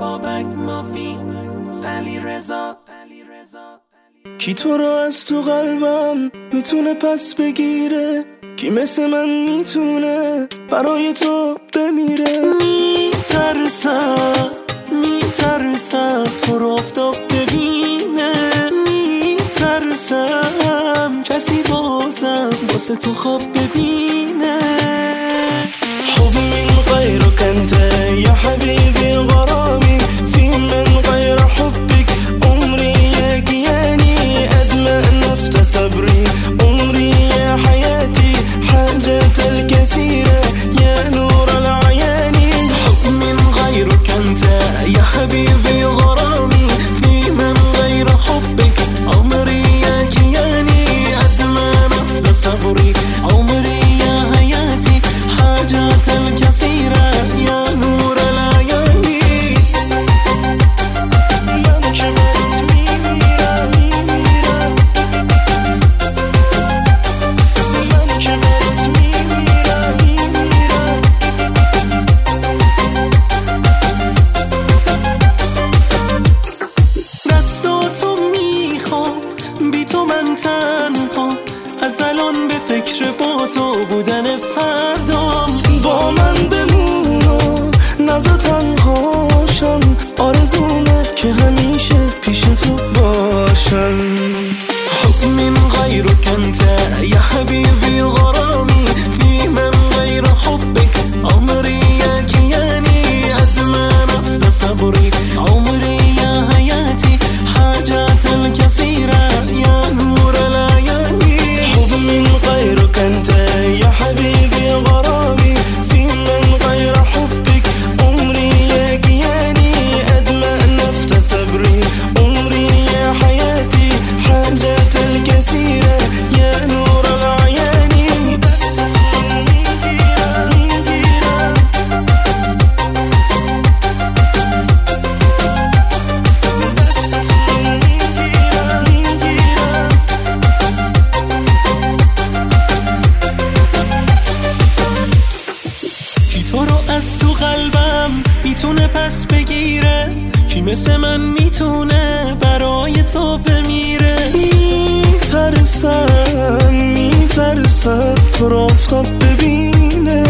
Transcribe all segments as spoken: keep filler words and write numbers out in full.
بابک مافی علی رضا. کی تو رو از تو قلبم میتونه پس بگیره؟ کی مثل من میتونه برای تو بمیره؟ میترسم میترسم تو رو آفتاب ببینه، میترسم کسی بازم واسه تو خواب ببینه. حب من غيرك انت يا حبيبي غرامي، في من غير حبك عمري يا كياني، أدمع نفت صبري عمري يا حياتي، حاجات الكثيرة يا نور العيان. حب من غيرك انت يا حبيبي غرامي، في من غير حبك عمري يا كياني، أدمع نفت صبري عمري يا حياتي، حاجات الكثيرة يا نور العيان. دستاتو میخوام بی تو من تنها، از الان به فکر با تو بودن فردام. با من بمون و نزا تنهاشم، آرزومه که همیشه پیش تو باشم. حب من غيرك انت يا حبيبي غرامي، في من غير حبك عمري يا كياني، أدمع نفت صبري عمري يا حياتي، حاجات الكثيرة يا نور العيان. حب من غيرك انت يا حبيبي غرامي، في من غير حبك عمري يا كياني، أدمع نفت صبري عمري يا حياتي، حاجات الكثيرة يا نور العيان. کی تو رو از تو قلبم میتونه پس بگیره؟ کی مثل من میتونه برای تو بمیره؟ میترسم میترسم تو رو آفتاب ببینه،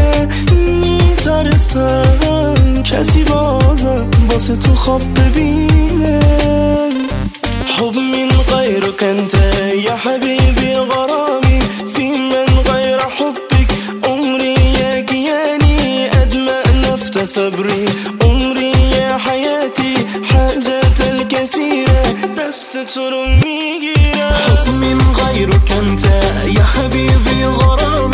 میترسم کسی بازم واسه تو خواب ببینه. حب من غيرك انت يا حبيبي غرامي، في من غير حبك عمري يا كياني، أدمع نفت صبري عمري يا حياتي، حاجات الكثيرة دست تو رو میگیرم. حب من غيرك انت يا حبيبي غرامي،